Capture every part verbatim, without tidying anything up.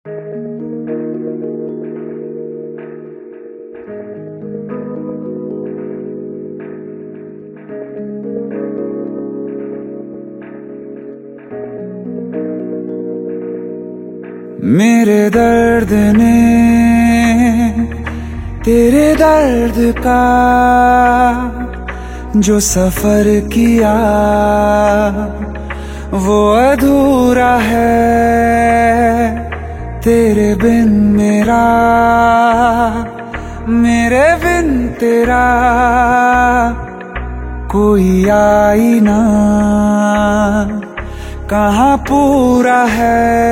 मेरे दर्द ने तेरे दर्द का जो सफर किया वो अधूरा है। तेरे बिन मेरा, मेरे बिन तेरा कोई आईना कहाँ पूरा है।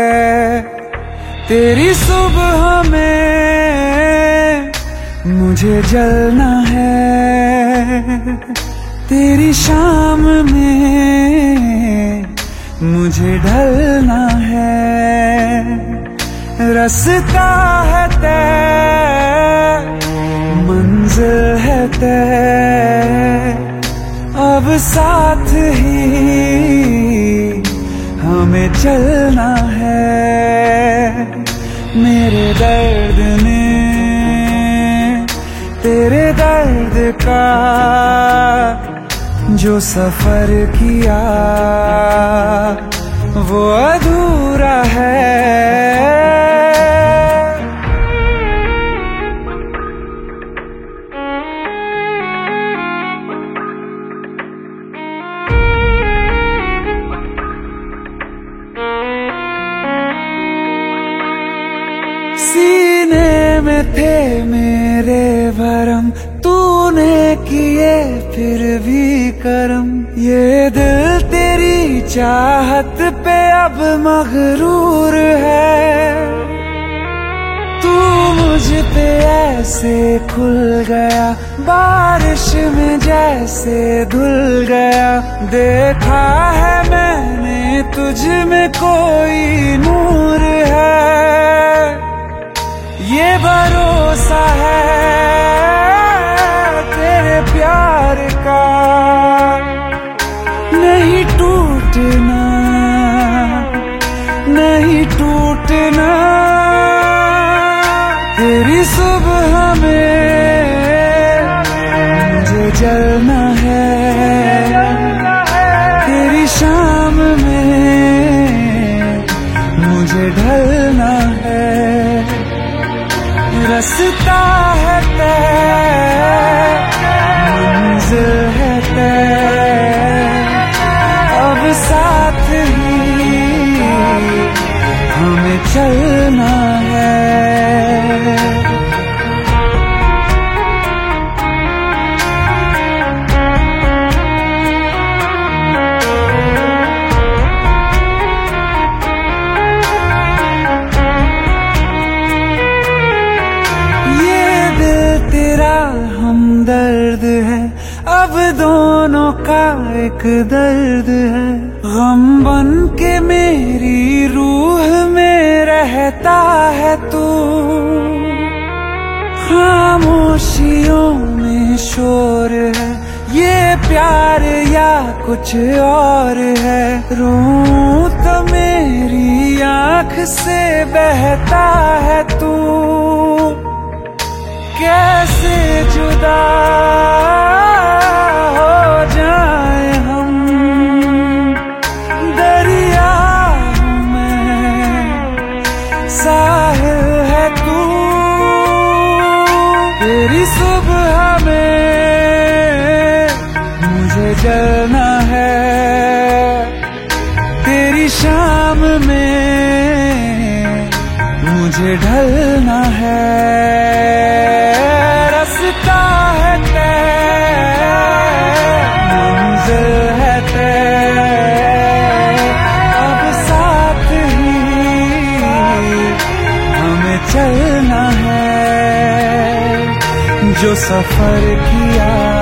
तेरी सुबह में मुझे जलना है, तेरी शाम में मुझे ढलना है। रास्ता है तय, मंजिल है तय, अब साथ ही हमें चलना है। मेरे दर्द ने तेरे दर्द का जो सफर किया वो अधूरा है। सीने में थे मेरे भरम, तूने किए फिर भी करम। ये दिल तेरी चाहत पे अब मगरूर है। तू मुझ पे ऐसे खुल गया, बारिश में जैसे धुल गया। देखा है मैंने तुझ में कोई नूर है। ये भरोसा है तेरे प्यार का, नहीं टूटना, नहीं टूटना। तेरी सुबह में मुझे जलना है, तेरी शाम में मुझे ढलना है। रास्ता है तय, मंजिल है तय, अब साथ ही हमें चलना है। दर्द है अब दोनों का एक दर्द है। गम बन के मेरी रूह में रहता है तू, खामोशियों में शोर है। ये प्यार या कुछ और है, रूह तो मेरी आँख से बहता है तू। कैसे जुदा हो जाए हम, दरिया में साहिल है तू। तेरी सुबह में मुझे जलना है, तेरी शाम में मुझे ढलना है। रास्ता है तय, मंजिल है तय, अब साथ ही हमें चलना है। जो सफर किया